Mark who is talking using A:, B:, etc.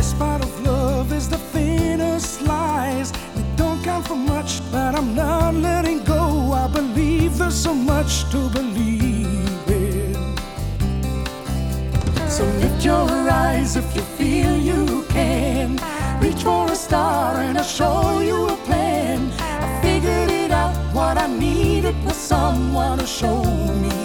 A: best part of love is the thinnest lies. It don't count for much, but I'm not letting go. I believe there's so much to believe in. So lift your eyes if you feel you can. Reach for a star and I'll show you a plan. I figured it out, what I needed was someone to show me